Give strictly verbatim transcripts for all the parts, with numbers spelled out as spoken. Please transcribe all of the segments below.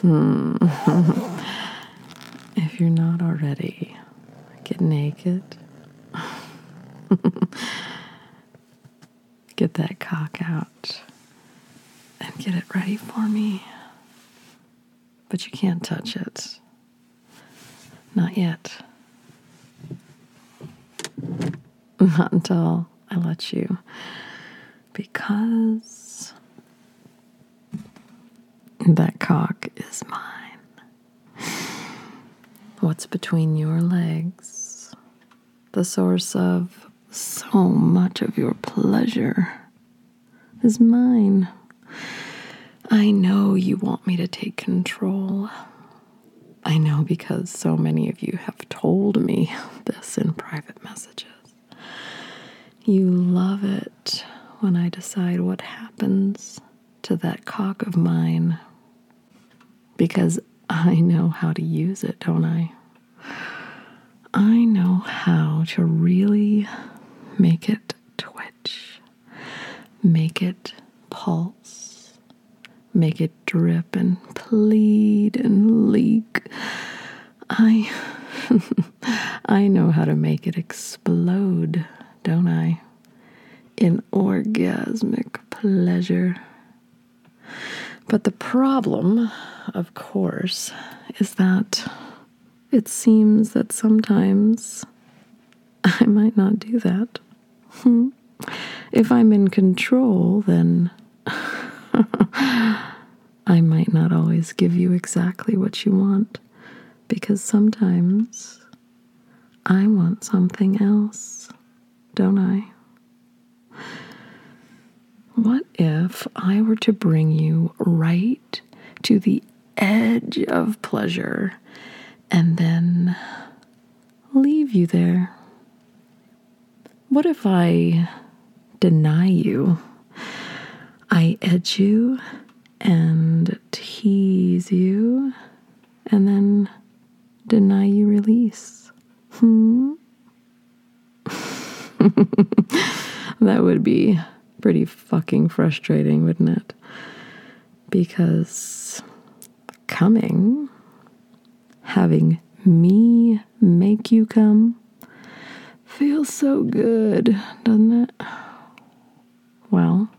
If you're not already, get naked. Get that cock out and get it ready for me. But you can't touch it. Not yet. Not until I let you. Because that cock is mine. What's between your legs, the source of so much of your pleasure, is mine. I know you want me to take control. I know because so many of you have told me this in private messages. You love it when I decide what happens to that cock of mine, because I know how to use it, don't I? I know how to really make it twitch, make it pulse, make it drip and plead and leak. I, I know how to make it explode, don't I? In orgasmic pleasure. But the problem, of course, is that it seems that sometimes I might not do that. Hmm. If I'm in control, then I might not always give you exactly what you want, because sometimes I want something else, don't I? What if I were to bring you right to the edge of pleasure and then leave you there? What if I deny you? I edge you and tease you and then deny you release. Hmm? That would be pretty fucking frustrating, wouldn't it? Because coming, having me make you come, feels so good, doesn't it? Well,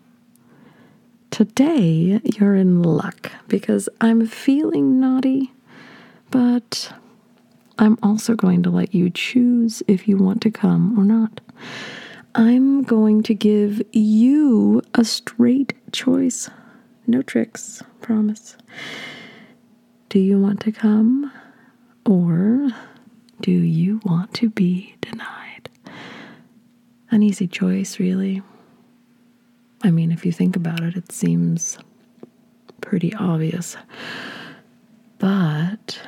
today you're in luck because I'm feeling naughty, but I'm also going to let you choose if you want to come or not. I'm going to give you a straight choice. No tricks, promise. Do you want to come, or do you want to be denied? An easy choice, really. I mean, if you think about it, it seems pretty obvious. But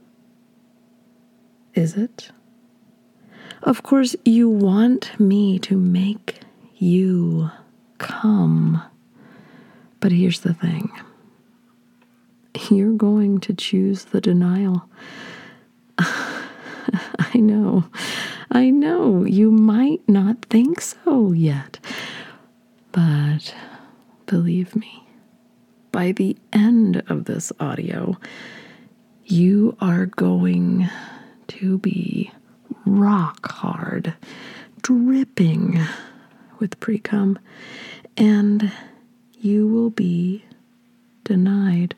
is it? Of course, you want me to make you come. But here's the thing. You're going to choose the denial. I know. I know. You might not think so yet. But believe me, by the end of this audio, you are going to be rock hard, dripping with pre-cum, and you will be denied.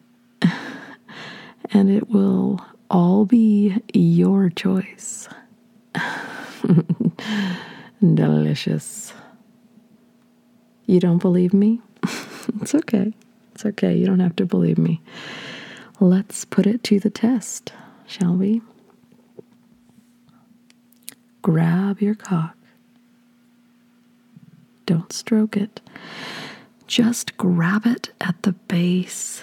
And it will all be your choice. Delicious. You don't believe me? It's okay. It's okay. You don't have to believe me. Let's put it to the test, shall we? Grab your cock. Don't stroke it. Just grab it at the base.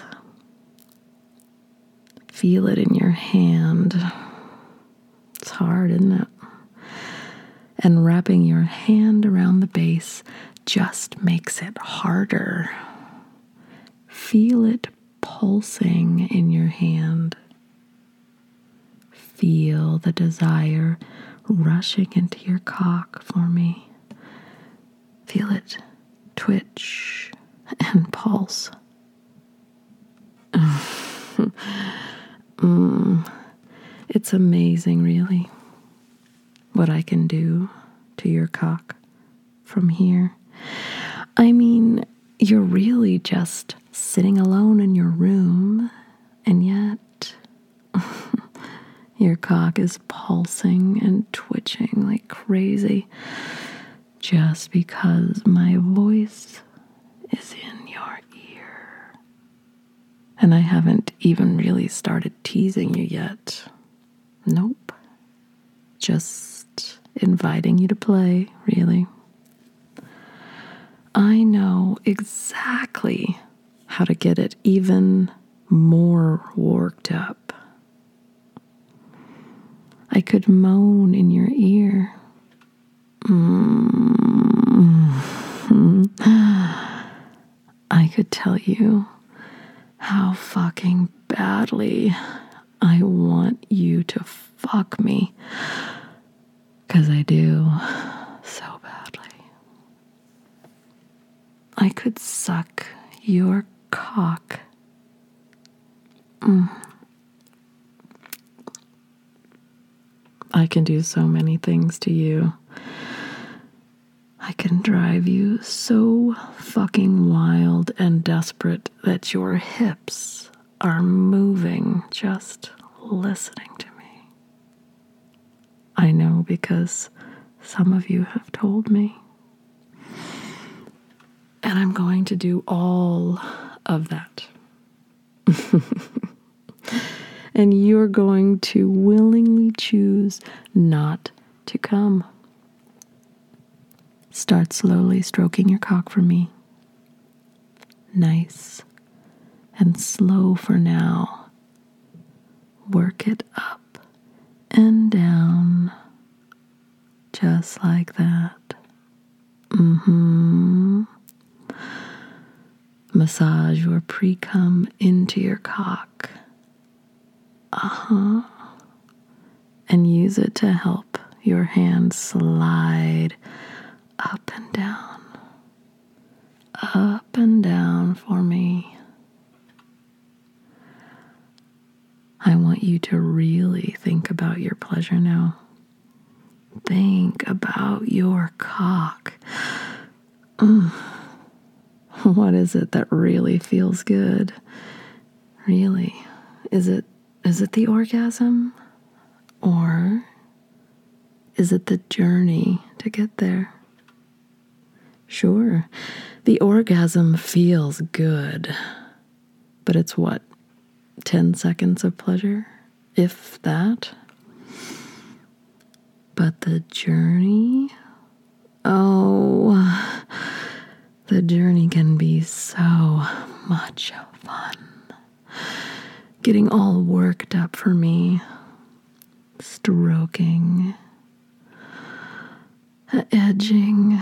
Feel it in your hand. It's hard, isn't it? And wrapping your hand around the base just makes it harder. Feel it pulsing in your hand. Feel the desire rushing into your cock for me. Feel it twitch and pulse. mm, it's amazing, really, what I can do to your cock from here. I mean, you're really just sitting alone in your room, and yet your cock is pulsing and twitching like crazy just because my voice is in your ear. And I haven't even really started teasing you yet. Nope. Just inviting you to play, really. I know exactly how to get it even more worked up. I could moan in your ear. Mm-hmm. I could tell you how fucking badly I want you to fuck me. 'Cause I do so badly. I could suck your cock. Mm. I can do so many things to you. I can drive you so fucking wild and desperate that your hips are moving just listening to me. I know because some of you have told me. And I'm going to do all of that. And you're going to willingly choose not to come. Start slowly stroking your cock for me. Nice and slow for now. Work it up and down. Just like that. Mm-hmm. Massage your pre-cum into your cock. Uh-huh. And use it to help your hand slide up and down. Up and down for me. I want you to really think about your pleasure now. Think about your cock. Mm. What is it that really feels good? Really? Is it is it the orgasm? Or is it the journey to get there? Sure, the orgasm feels good. But it's what? ten seconds of pleasure? If that? But the journey? Oh, the journey can be so much fun. Getting all worked up for me. Stroking. Edging.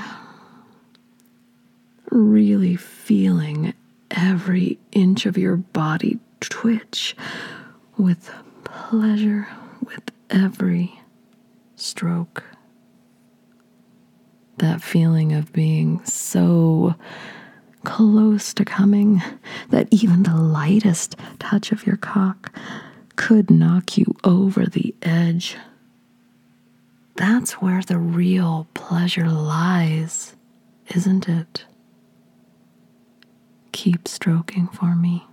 Really feeling every inch of your body twitch with pleasure with every stroke. That feeling of being so close to coming that even the lightest touch of your cock could knock you over the edge. That's where the real pleasure lies, isn't it? Keep stroking for me.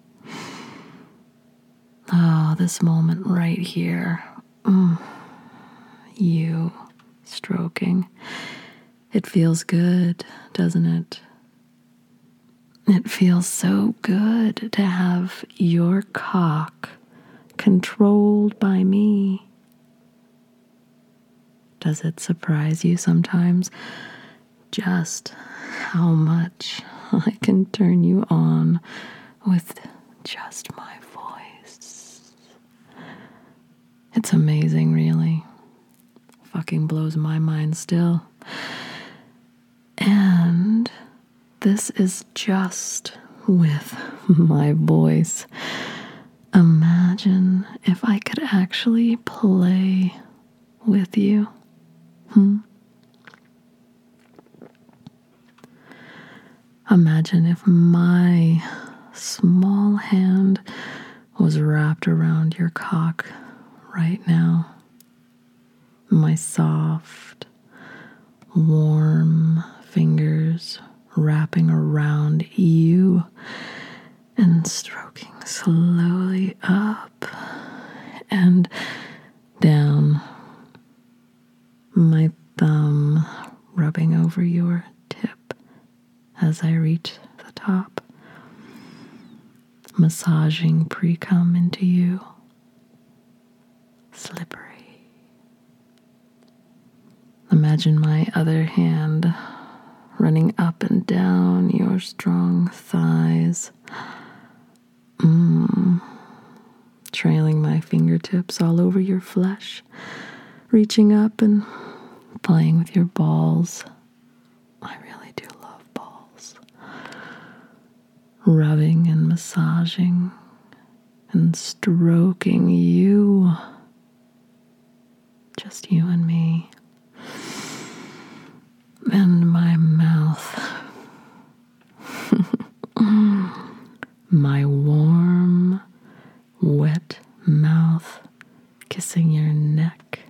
Oh, this moment right here. Mm. You stroking. It feels good, doesn't it? It feels so good to have your cock controlled by me. Does it surprise you sometimes just how much I can turn you on with just my voice? It's amazing, really. Fucking blows my mind still. And this is just with my voice. Imagine if I could actually play with you. Hmm? Imagine if my small hand was wrapped around your cock right now. My soft, warm fingers wrapping around you and stroking slowly up and down. My thumb rubbing over your tip as I reach the top, massaging pre-cum into you. Slippery. Imagine my other hand running up and down your strong thighs. Mmm. Trailing my fingertips all over your flesh, reaching up and playing with your balls. I really do love balls. Rubbing and massaging and stroking you. Just you and me. And my mouth. My warm, wet mouth kissing your neck.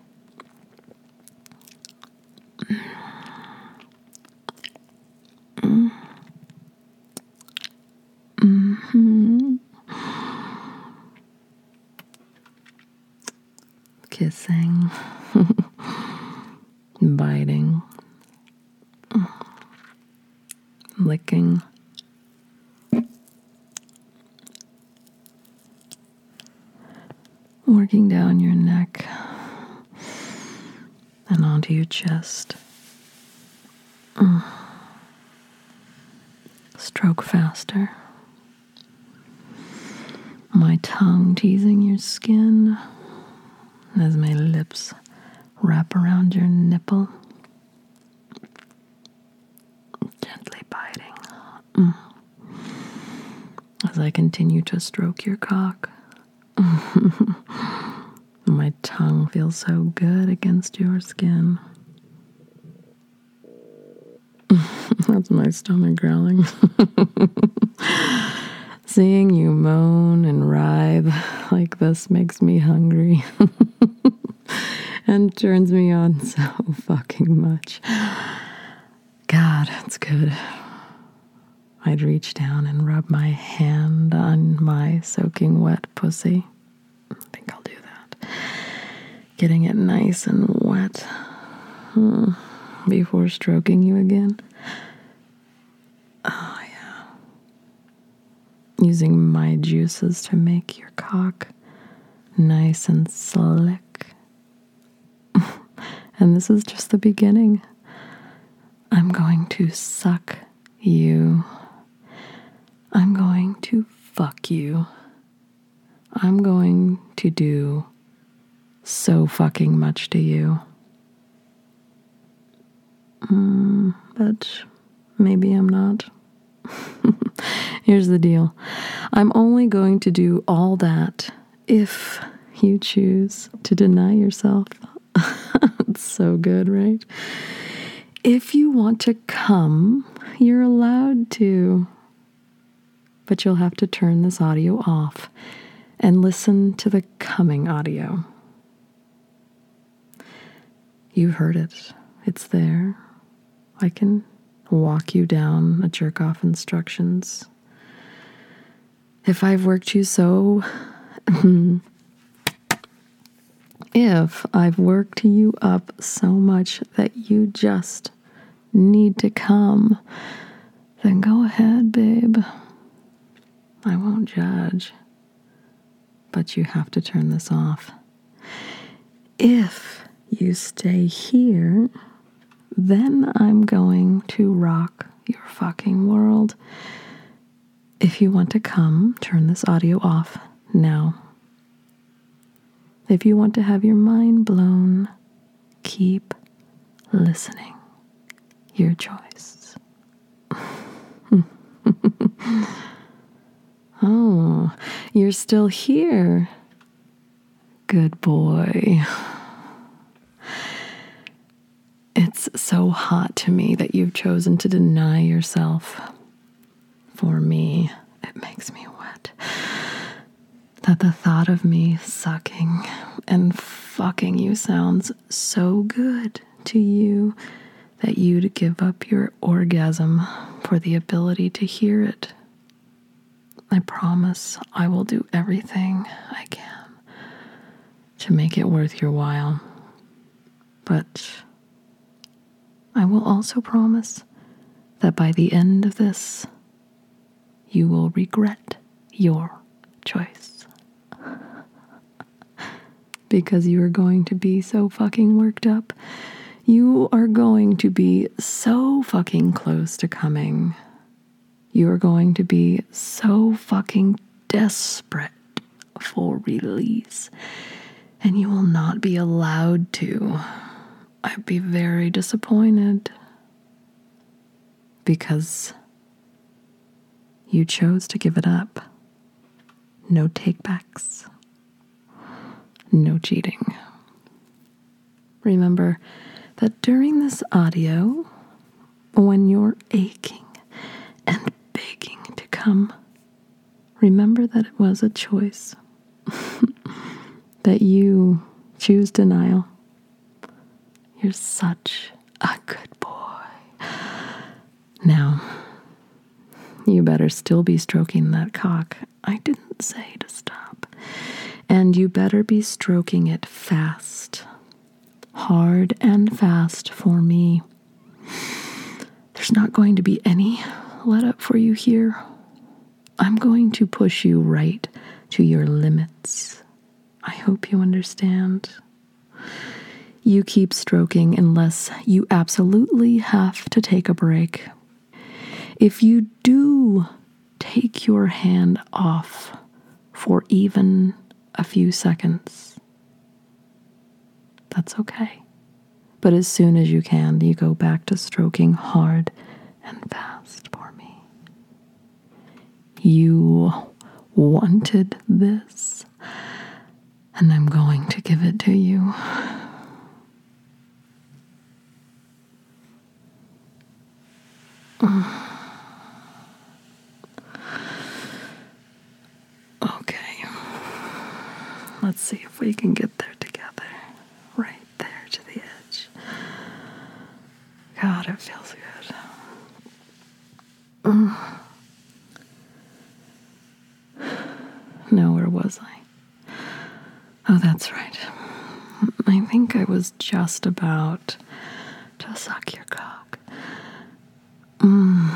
Mm. Mm-hmm. Kissing. Biting. Licking. Working down your neck and onto your chest. Mm. Stroke faster. My tongue teasing your skin as my lips wrap around your nipple. Gently biting. Mm. As I continue to stroke your cock. My tongue feels so good against your skin. That's my stomach growling. Seeing you moan and writhe like this makes me hungry and turns me on so fucking much. God, it's good. I'd reach down and rub my hand on my soaking wet pussy. I think I'll do that. Getting it nice and wet hmm, before stroking you again. Oh, yeah. Using my juices to make your cock nice and slick. And this is just the beginning. I'm going to suck you. I'm going to fuck you. I'm going to do so fucking much to you. Mm, but maybe I'm not. Here's the deal. I'm only going to do all that if you choose to deny yourself. It's so good, right? If you want to come, you're allowed to. But you'll have to turn this audio off and listen to the coming audio. You've heard it. It's there. I can walk you down a jerk-off instructions. If I've worked you so... if I've worked you up so much that you just need to come, then go ahead, babe. I won't judge. But you have to turn this off. If you stay here, then I'm going to rock your fucking world. If you want to come, turn this audio off now. If you want to have your mind blown, keep listening. Your choice. Oh, you're still here. Good boy. It's so hot to me that you've chosen to deny yourself. For me, it makes me wet. that the thought of me sucking and fucking you sounds so good to you that you'd give up your orgasm for the ability to hear it. I promise I will do everything I can to make it worth your while. But I will also promise that by the end of this, you will regret your choice. Because you are going to be so fucking worked up. You are going to be so fucking close to coming. You are going to be so fucking desperate for release. And you will not be allowed to. I'd be very disappointed. Because you chose to give it up. No takebacks. No cheating. Remember that during this audio, when you're aching and begging to come, remember that it was a choice. That you choose denial. You're such a good boy. Now, you better still be stroking that cock. I didn't say to stop. And you better be stroking it fast. Hard and fast for me. There's not going to be any let up for you here. I'm going to push you right to your limits. I hope you understand. You keep stroking unless you absolutely have to take a break. If you do take your hand off for even a few seconds, that's okay. But as soon as you can, you go back to stroking hard and fast for me. You wanted this, and I'm going to give it to you. Okay. Let's see if we can get there together. Right there to the edge. God, it feels good. Mm. No, where was I? Oh, that's right. I think I was just about to suck your cock. Mm.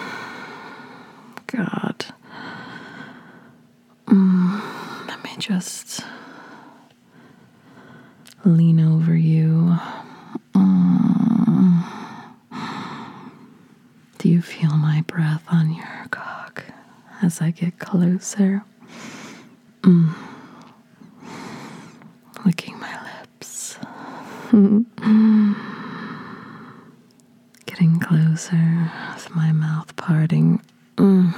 God. Mm. Let me just lean over you. Mm. Do you feel my breath on your cock as I get closer? Mm. Licking my lips. Getting closer with my mouth parting. Mm.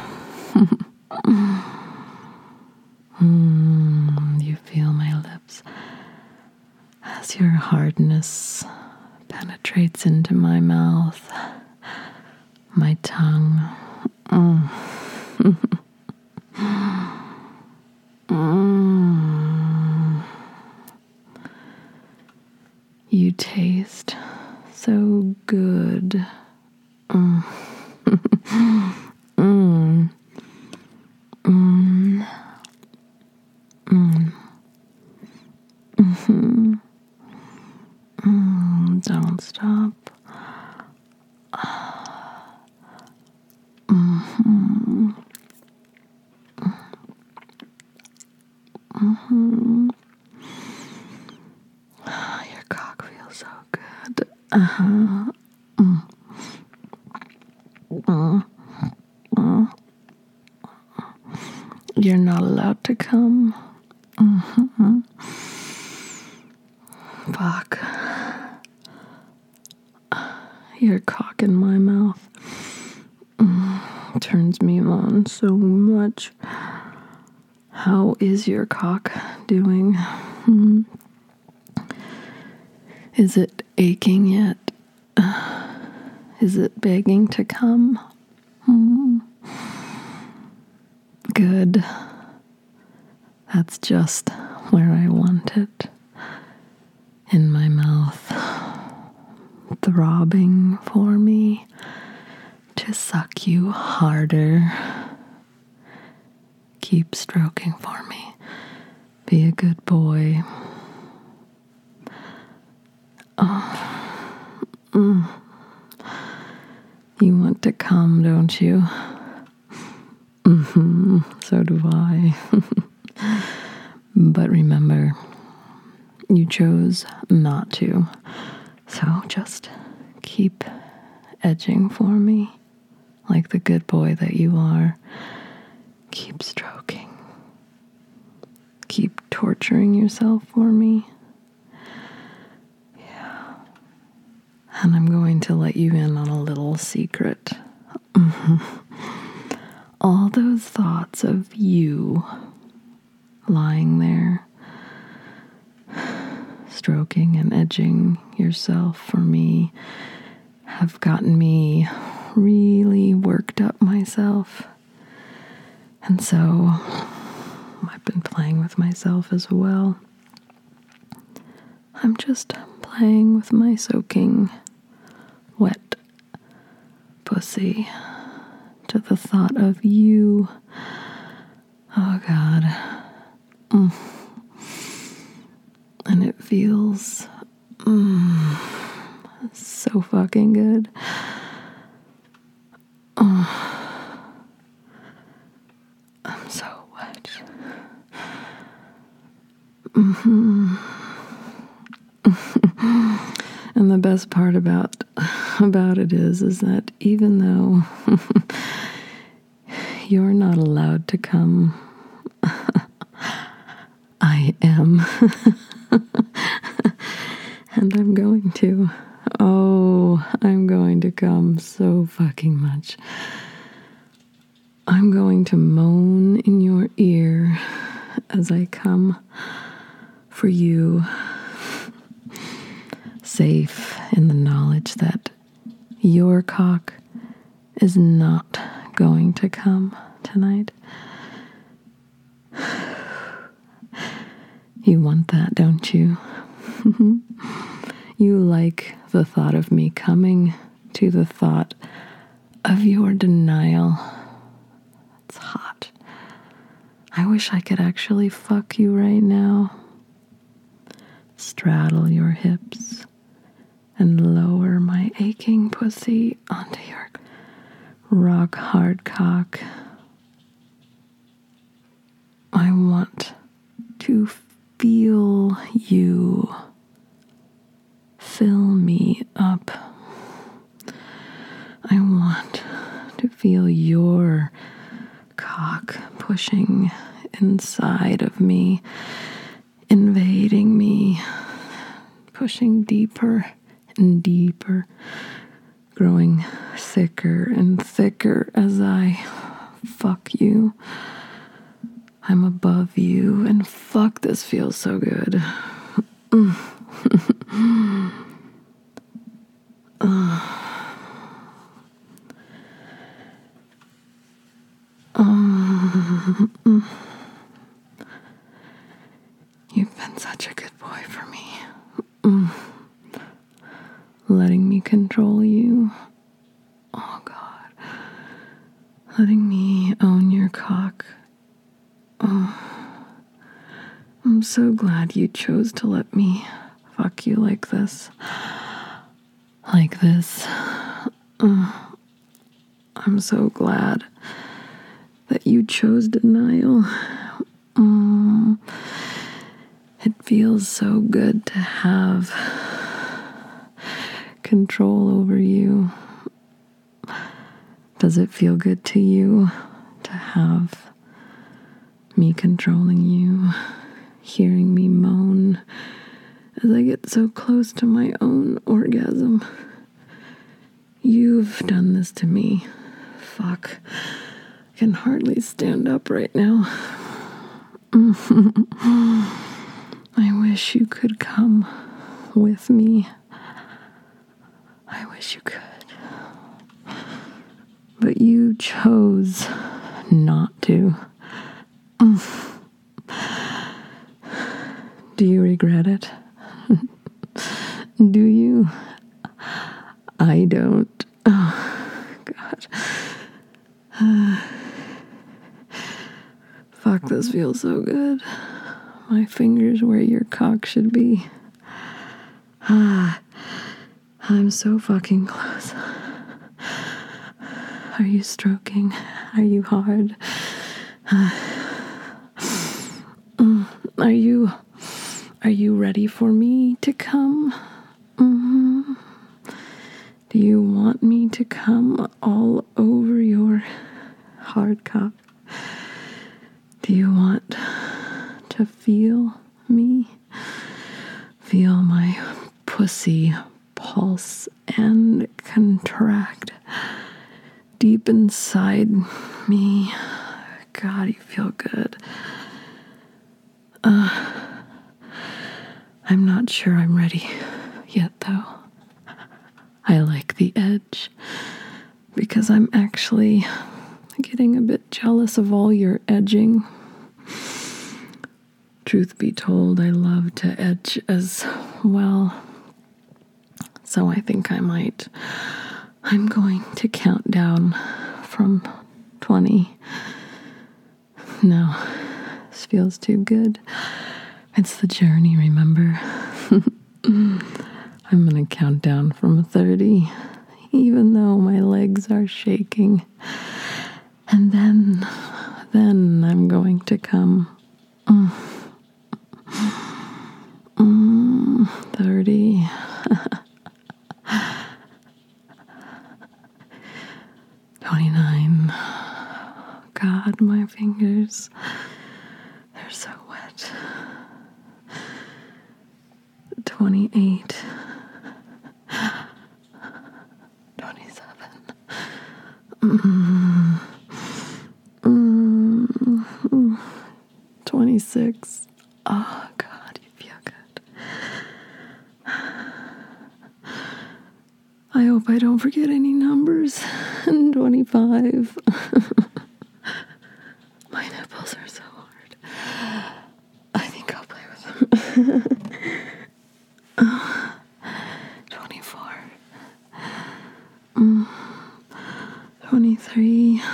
Mm. You feel my lips as your hardness penetrates into my mouth, my tongue. Mm. Mm. You taste so good. Mm. Mm. Mm. Mm. Mm-hmm. Mm. Don't stop. Mm-hmm. Mm-hmm. Your cock feels so good. Uh-huh. Mm. Mm. Mm. You're not allowed to come. Mm-hmm. Fuck. Your cock in my mouth mm, turns me on so much. How is your cock doing? Hmm. Is it aching yet? Uh, is it begging to come? Hmm. Good. That's just where I want it. In my mouth, throbbing for me to suck you harder. Keep stroking for me. Be a good boy. Oh. Mm. You want to come, don't you? Mm-hmm. So do I. But remember, you chose not to. So just keep edging for me like the good boy that you are. Keep stroking. Keep torturing yourself for me. Yeah. And I'm going to let you in on a little secret. Mm-hmm. All those thoughts of you lying there, stroking and edging yourself for me, have gotten me really worked up myself. And so I've been playing with myself as well. I'm just playing with my soaking wet pussy to the thought of you. Oh God. Mm. And it feels mm, so fucking good. Oh, I'm so wet. Mm-hmm. And the best part about about it is, is that even though you're not allowed to come, I am. And I'm going to. Oh, I'm going to come so fucking much. I'm going to moan in your ear as I come for you, safe in the knowledge that your cock is not going to come tonight. You want that, don't you? You like the thought of me coming to the thought of your denial. It's hot. I wish I could actually fuck you right now. Straddle your hips and lower my aching pussy onto your rock hard cock. I want to feel you fill me up. I want to feel your cock pushing inside of me, invading me, pushing deeper and deeper, growing thicker and thicker as I fuck you. I'm above you, and fuck, this feels so good. Mm. uh. um, You've been such a good boy for me. Mm. Letting me control you. Oh, God. Letting me own your cock. Oh. I'm so glad you chose to let me fuck you like this. Like this. Oh. I'm so glad that you chose denial. Mm. It feels so good to have control over you. Does it feel good to you to have me controlling you, hearing me moan as I get so close to my own orgasm? You've done this to me. Fuck. I can hardly stand up right now. I wish you could come with me. I wish you could. But you chose not to. Do you regret it? Do you? I don't. Oh, God. Fuck, this feels so good. My fingers where your cock should be. Ah, I'm so fucking close. Are you stroking? Are you hard? Are you, are you ready for me to come? Mm-hmm. Do you want me to come all over your hard cock? Do you want to feel me? Feel my pussy pulse and contract deep inside me. God, you feel good. Uh, I'm not sure I'm ready yet, though. I like the edge because I'm actually getting a bit jealous of all your edging. Truth be told, I love to edge as well. So I think I might. I'm going to count down from twenty. No, this feels too good. It's the journey, remember? I'm going to count down from thirty, even though my legs are shaking. And then, then I'm going to come. Mm. Mm, thirty. twenty-nine. God, my fingers, they're so wet. twenty-eight. twenty-seven. Mm. Mm. Mm. twenty-six. Oh, God, you feel good. I hope I don't forget any numbers. twenty-five. My nipples are so hard. I think I'll play with them. uh, twenty-four. Mm, twenty-three.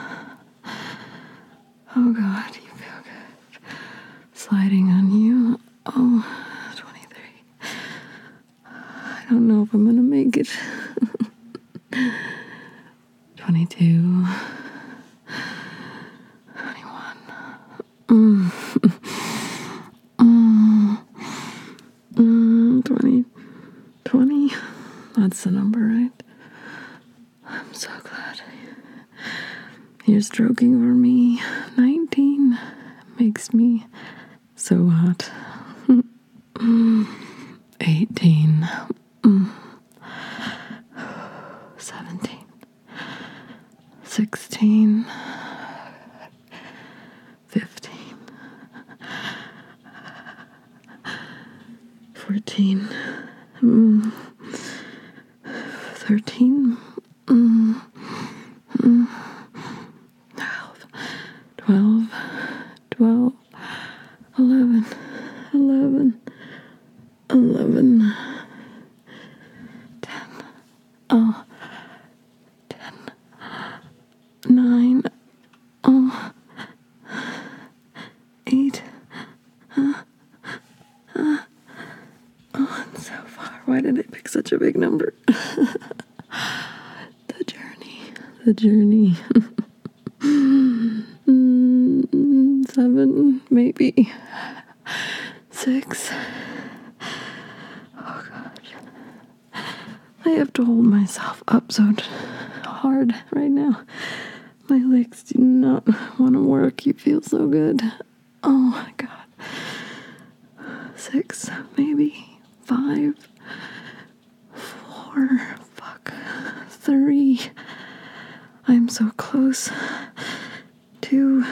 Oh, God, you feel good. Sliding on you. Oh, twenty-three. I don't know if I'm going to make it. twenty-two. twenty-one. Mm. mm. Mm. twenty. twenty. That's the number, right? I'm so glad. You're stroking over me. nineteen. Makes me so hot. eighteen. Mm. seventeen. sixteen. fifteen. fourteen. Mm. thirteen. Mm. Mm. twelve. twelve. twelve. eleven. eleven. eleven. ten. Oh. ten. nine. Oh. eight. Uh, uh, oh, it's so far. Why did I pick such a big number? The journey. The journey. mm, seven, maybe. Six. Oh, gosh. I have to hold myself up so hard right now. My legs do not want to work. You feel so good. Oh, my God. Six, maybe. Five. Four. Fuck. Three. I'm so close. Two.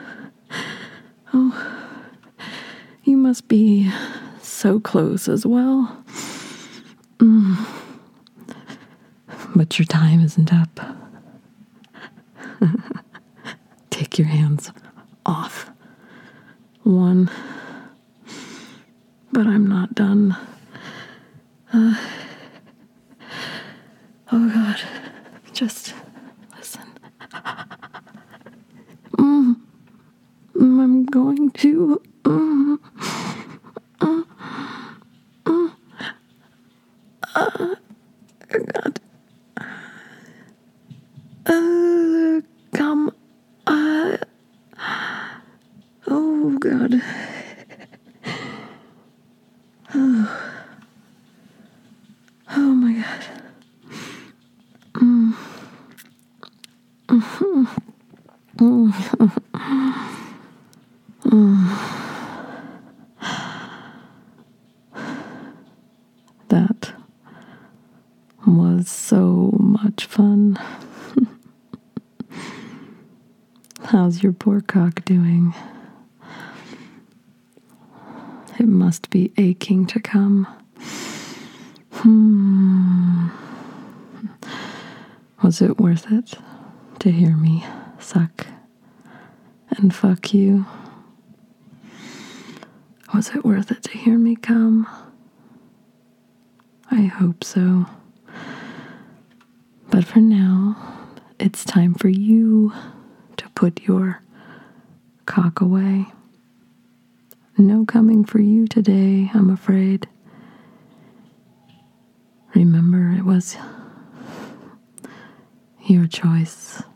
Oh. You must be so close as well. Mm. But your time isn't up. Take your hands off. One. but I'm not done. Uh, oh God, just listen. Mm, I'm going to. Mm, mm, mm, uh, God. Uh, come. Uh, oh God. Oh, oh my God. Mm. Mm-hmm. Mm. That was so much fun. How's your poor cock doing? It must be aching to come. Hmm. Was it worth it to hear me suck and fuck you? Was it worth it to hear me come? I hope so. But for now, it's time for you to put your cock away. No coming for you today, I'm afraid. Remember, it was your choice.